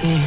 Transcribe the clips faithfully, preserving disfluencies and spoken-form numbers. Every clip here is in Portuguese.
aquí.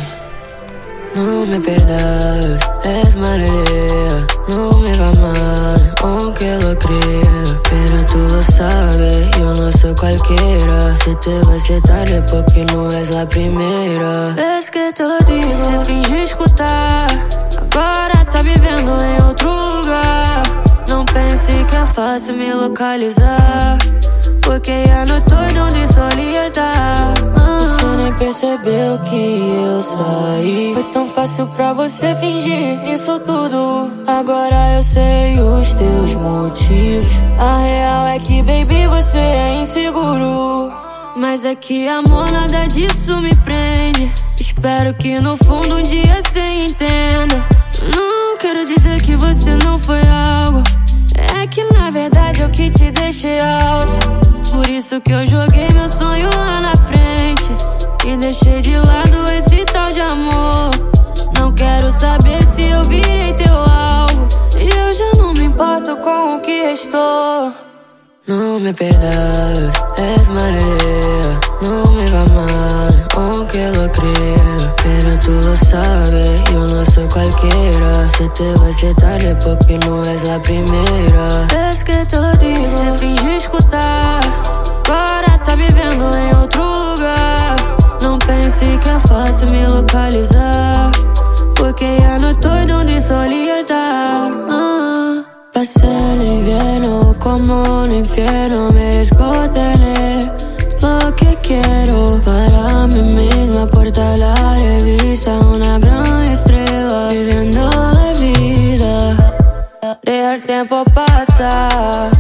No me pierdas, es mala idea. No me va mal, aunque lo crea. Pero tú lo sabes, yo no soy cualquiera. Se te vai ser tarde porque não és a primeira vez que te lo digo. Você finge escutar, agora tá vivendo em outro lugar. Não pense que é fácil me localizar, porque a noite toda onde solía tá. Você nem percebeu que eu saí. Foi tão fácil pra você fingir isso tudo. Agora eu sei os teus motivos. A real é que, baby, você é inseguro. Mas é que, amor, nada disso me prende. Espero que no fundo um dia cê entenda. Não quero dizer que você não foi algo, é que na verdade eu que te deixei alto. Por isso que eu joguei meu sonho lá na frente e deixei de lado esse tal de amor. Não quero saber se eu virei teu alvo, e eu já não me importo com o que restou. No me pierdas, es mala idea. No me va mal, aunque lo crea. Pero tú lo sabes, yo no soy cualquiera. Se te vai ser tarde porque não és a primeira vez que te lo digo. Você finge escutar, agora tá vivendo em outro lugar. Não pense que é fácil me localizar, porque a noite toda onde solía estar. ah. Pasé el invierno como un infierno. Merezco tener lo que quiero para mí misma. Portar la revista, una gran estrella, viviendo la vida. Dejar tiempo pasar,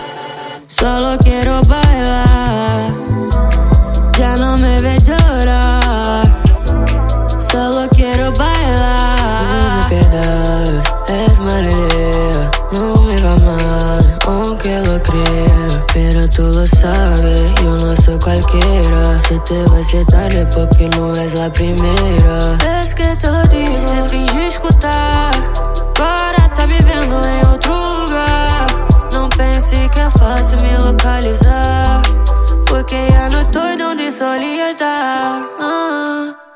solo quiero bailar. Ya no me ve llorar, solo quiero bailar. No me pierdas, es mala idea. No me va mal, aunque lo crea. Pero tú lo sabes, yo no soy cualquiera. Se te vai ser tarde porque não és a primeira vez que te lo digo. Você finge escutar, agora tá vivendo em outro lugar. Não pense que é fácil me localizar, porque a noite toda onde solía estar. ah.